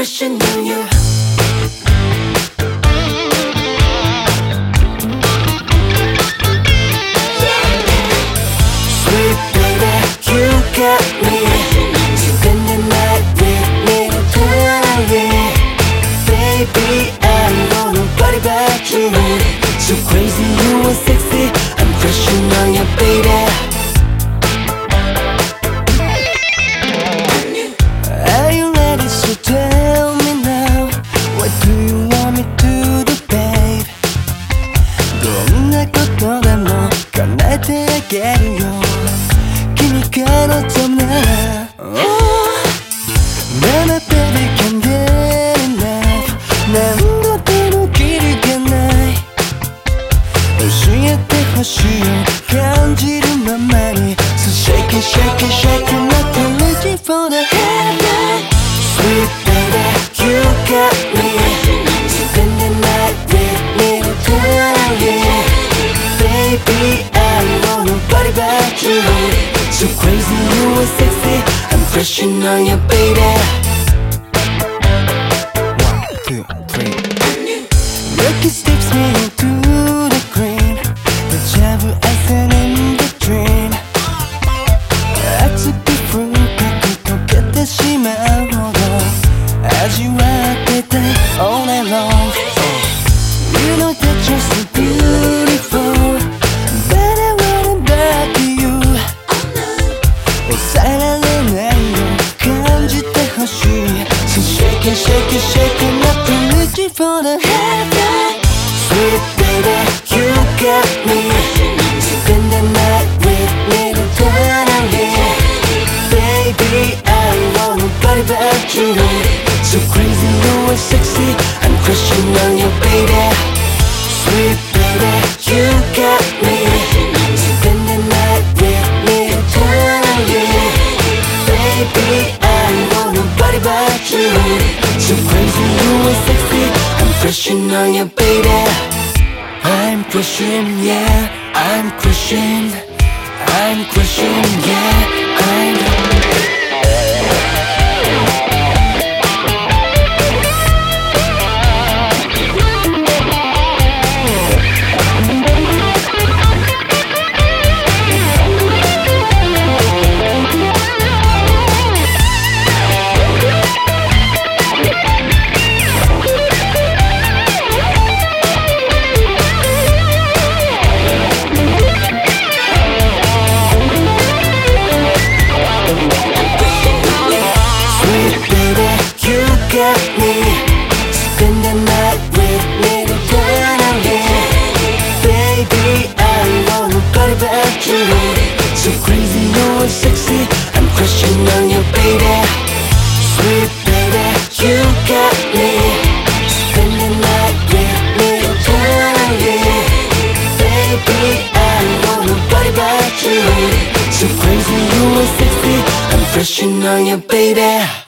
crushing on you. Sweet baby, you got me. Spend the night with me tonight. Baby, I'm gonna party about you. So crazy, you are sexy. I'm crushing on you, baby. Are you ready? So tell me now. What do you want me to do, babe? どんなことでも叶えてあげるよ。君が望むなら。Mama baby can't get enough. 何度でもキリがない。教えてほしいよ。感じるままに。So shake it, shake it, shake it, not reaching for the headlight. Sweet baby, you got me. Spend the night with me tonight. Baby, I'm gonna party about you. So crazy, you are sexy. I'm crushing on you, baby. 1, 2, 3. Lucky steps me into the green. The devil as an in the dream. 熱く深く溶けてしまうほど味わってたい all night long. You know that you're so beautiful, but I wanna back to you. 抑えられないよ感じてほしい So shake it, shake it, shake it, not reaching for the headlight. Sweet baby, you got me. Spend the night with me tonight. Baby, I wanna party about you. So crazy, you are sexy. I'm crushing on you, baby. Sweet baby, you got me. Spend the night with me tonight. Baby, I wanna party about you. So crazy, you are sexy. I'm crushing on you, baby. I'm crushing, yeah. I'm crushing. I'm crushing, yeah. I'm got me. Spend the night with me tonight. Baby, I wanna party about you. So crazy, you are sexy. I'm crushing on you, baby. Sweet baby, you got me. Spend the night with me tonight. Baby, I wanna party about you. So crazy, you are sexy. I'm crushing on you, baby.